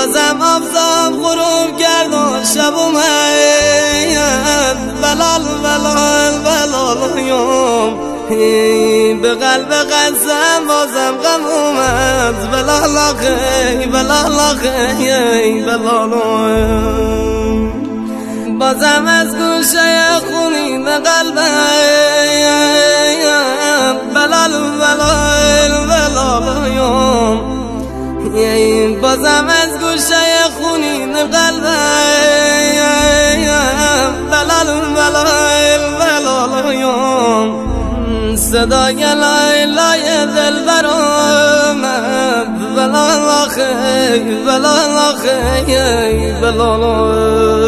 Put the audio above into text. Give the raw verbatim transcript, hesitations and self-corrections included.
بازم آفتاب غروب کرد و شب اومد بلال بلال بلال یوم به قلب قسم بازم غم اومد بلال آخی بلال آخی بلال بازم از گوشه خونین قلبم بلال بلال بلال یوم بازم از گوشه خونین قلبم بلال بلال بلال یوم صدای لای لای دل برآمد بلال آخی بلال آخی بلال